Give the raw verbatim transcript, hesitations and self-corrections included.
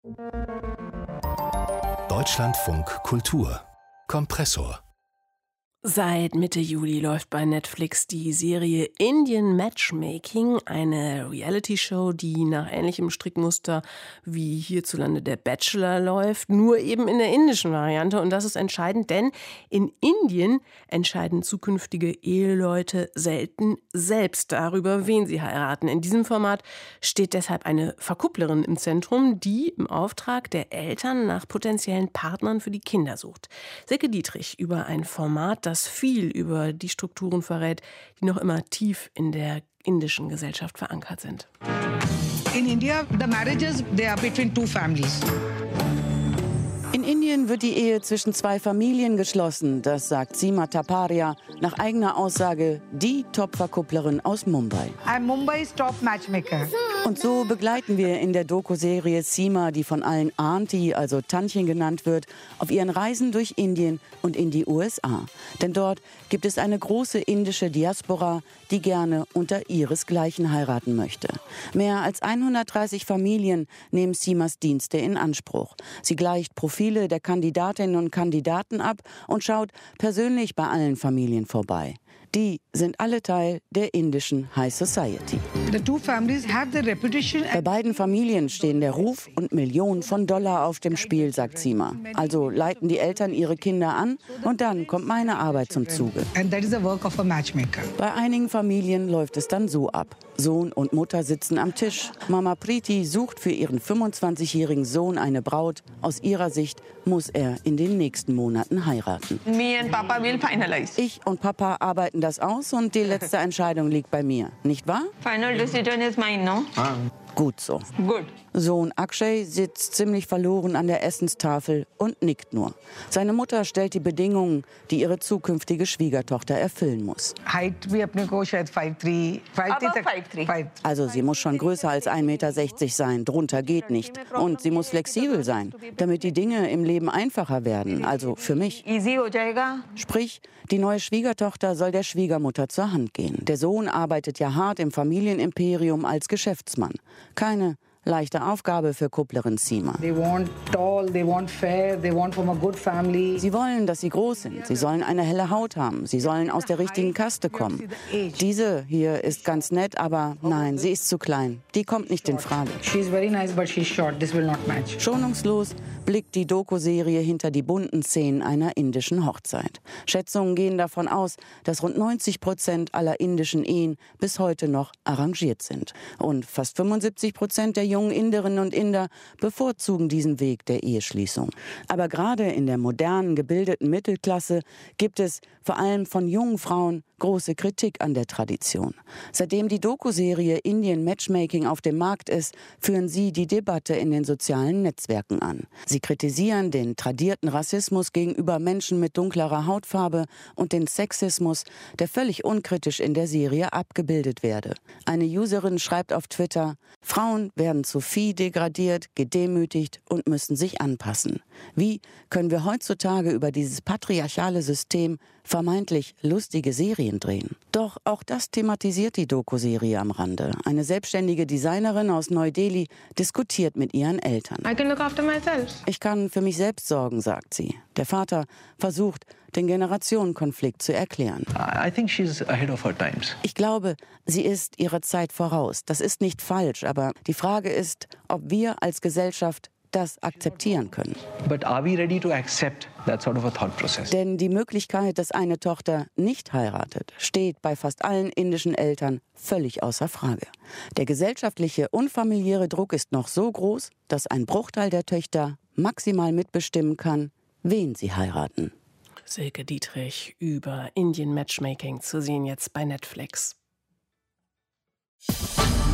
Deutschlandfunk Kultur Kompressor. Seit Mitte Juli läuft bei Netflix die Serie Indian Matchmaking, eine Reality-Show, die nach ähnlichem Strickmuster wie hierzulande der Bachelor läuft, nur eben in der indischen Variante. Und das ist entscheidend, denn in Indien entscheiden zukünftige Eheleute selten selbst darüber, wen sie heiraten. In diesem Format steht deshalb eine Verkupplerin im Zentrum, die im Auftrag der Eltern nach potenziellen Partnern für die Kinder sucht. Silke Dietrich über ein Format, das das viel über die Strukturen verrät, die noch immer tief in der indischen Gesellschaft verankert sind. In India, the marriages, they are between two families. In Indien wird die Ehe zwischen zwei Familien geschlossen, das sagt Seema Taparia, nach eigener Aussage die Top-Verkupplerin aus Mumbai. I'm Mumbai's top matchmaker. Und so begleiten wir in der Doku-Serie Seema, die von allen Auntie, also Tantchen genannt wird, auf ihren Reisen durch Indien und in die U S A. Denn dort gibt es eine große indische Diaspora, die gerne unter ihresgleichen heiraten möchte. Mehr als hundertdreißig Familien nehmen Seemas Dienste in Anspruch. Sie gleicht Profile der Kandidatinnen und Kandidaten ab und schaut persönlich bei allen Familien vorbei. Die sind alle Teil der indischen High Society. The two families have the reputation. Bei beiden Familien stehen der Ruf und Millionen von Dollar auf dem Spiel, sagt Seema. Also leiten die Eltern ihre Kinder an und dann kommt meine Arbeit zum Zuge. And that is the work of a matchmaker. Bei einigen Familien läuft es dann so ab. Sohn und Mutter sitzen am Tisch. Mama Preeti sucht für ihren fünfundzwanzigjährigen Sohn eine Braut. Aus ihrer Sicht muss er in den nächsten Monaten heiraten. Me and Papa will finalize. Ich und Papa arbeiten das aus und die letzte Entscheidung liegt bei mir. Nicht wahr? Final decision is mine, no? Ah. Gut so. Good. Sohn Akshay sitzt ziemlich verloren an der Essenstafel und nickt nur. Seine Mutter stellt die Bedingungen, die ihre zukünftige Schwiegertochter erfüllen muss. Also sie muss schon größer als ein Meter sechzig sein, drunter geht nicht. Und sie muss flexibel sein, damit die Dinge im Leben einfacher werden, also für mich. Sprich, die neue Schwiegertochter soll der Schwiegermutter zur Hand gehen. Der Sohn arbeitet ja hart im Familienimperium als Geschäftsmann. Keine leichte Aufgabe für Kupplerin Seema. They want tall, they want fair, they want from a good family. Sie wollen, dass sie groß sind. Sie sollen eine helle Haut haben. Sie sollen aus der richtigen Kaste kommen. Diese hier ist ganz nett, aber nein, sie ist zu klein. Die kommt nicht in Frage. She's very nice, but she's short. This will not match. Schonungslos blickt die Doku-Serie hinter die bunten Szenen einer indischen Hochzeit. Schätzungen gehen davon aus, dass rund neunzig Prozent aller indischen Ehen bis heute noch arrangiert sind. Und fast fünfundsiebzig Prozent der jungen Inderinnen und Inder bevorzugen diesen Weg der Eheschließung. Aber gerade in der modernen, gebildeten Mittelklasse gibt es vor allem von jungen Frauen große Kritik an der Tradition. Seitdem die Doku-Serie Indian Matchmaking auf dem Markt ist, führen sie die Debatte in den sozialen Netzwerken an. Sie kritisieren den tradierten Rassismus gegenüber Menschen mit dunklerer Hautfarbe und den Sexismus, der völlig unkritisch in der Serie abgebildet werde. Eine Userin schreibt auf Twitter: Frauen werden zu Vieh degradiert, gedemütigt und müssen sich anpassen. Wie können wir heutzutage über dieses patriarchale System vermeintlich lustige Serien drehen? Doch auch das thematisiert die Doku-Serie am Rande. Eine selbstständige Designerin aus Neu-Delhi diskutiert mit ihren Eltern. I can look after myself. Ich kann für mich selbst sorgen, sagt sie. Der Vater versucht, den Generationenkonflikt zu erklären. I think she's ahead of her times. Ich glaube, sie ist ihrer Zeit voraus. Das ist nicht falsch, aber die Frage ist, ob wir als Gesellschaft das akzeptieren können. But are we ready to accept that sort of a thought process? Denn die Möglichkeit, dass eine Tochter nicht heiratet, steht bei fast allen indischen Eltern völlig außer Frage. Der gesellschaftliche und familiäre Druck ist noch so groß, dass ein Bruchteil der Töchter maximal mitbestimmen kann, wen sie heiraten. Silke Dietrich über Indian Matchmaking zu sehen jetzt bei Netflix.